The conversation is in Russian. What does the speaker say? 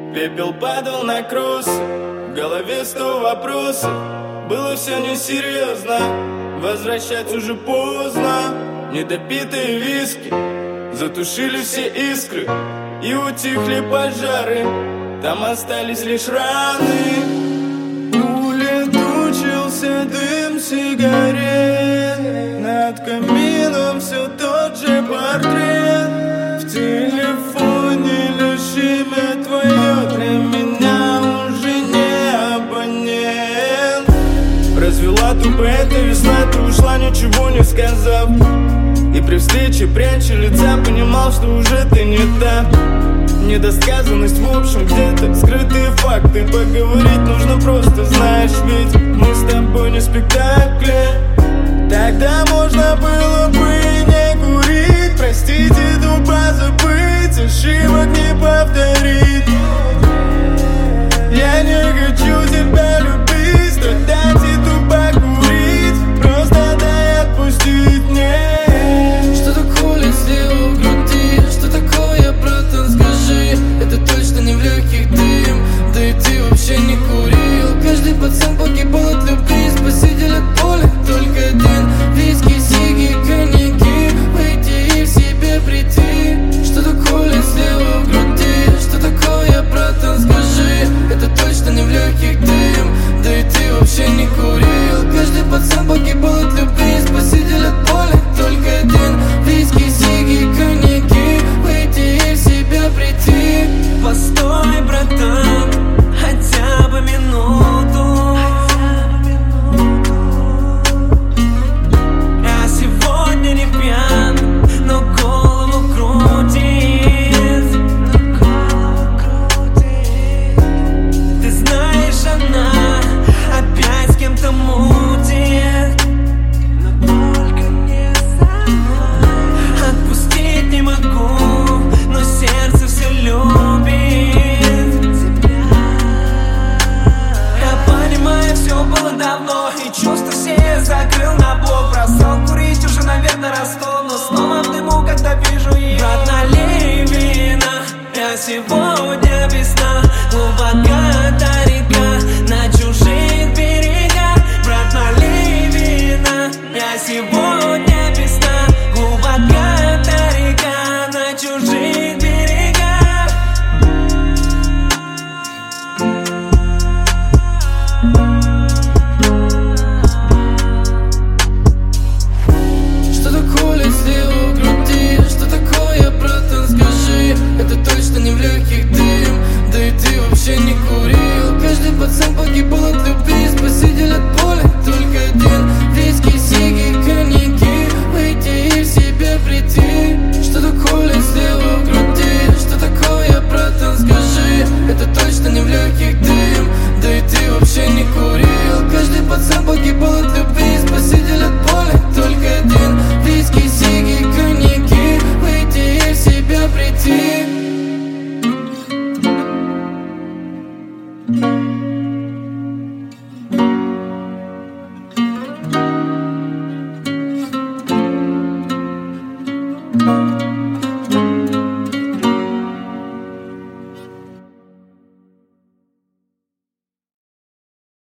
Пепел падал на кросы, в голове 100 вопросов. Было все несерьезно, возвращать уже поздно. Недопитые виски затушили все искры, и утихли пожары, там остались лишь раны. Улетучился дым сигарет, над камином все тот же портрет. В телефоне лишь имя твое, для меня уже не абонент. Развела тупая эта весна, ты ушла, ничего не сказав. И при встрече, пряча лица, понимал, что уже ты не та. Недосказанность, в общем, где-то скрытые факты. Поговорить нужно просто, знаешь, ведь мы с тобой не в спектакле. Тогда можно было бы и не курить, простить и тупо забыть, ошибок не повторить. Я не хочу тебя любить, страдать и тупо курить, просто дай отпустить мне. Что такое слева в груди? Что такое, братан, скажи? Это точно не в легких дым, да и ты вообще не курил. Каждый пацан погибал от любви, спаситель от боли только один. Виски, сиги, коньяки, выйти и в себе прийти. Что такое слева в груди? Что такое, братан, скажи? Это точно не в легких дым, да и ты вообще не курил. Каждый пацан погибал от любви, спаситель от боли только один. Виски, сиги, коньяки, выйти и в себя прийти. Постой, братан, хотя бы минуту. Я сегодня не пьян, но голову крутит. Ты знаешь, она опять с кем-то мутит, но только не сама. Отпустить не могу, но сердце все любит тебя. Я понимаю, все было давно, и чувства все закрыл на блок. Бросал курить уже, наверное, растол, но снова в дыму, когда вижу ее. Брат, налей вина, я сегодня без сна. Глубока та река на чужих берегах. Брат, налей вина, я сегодня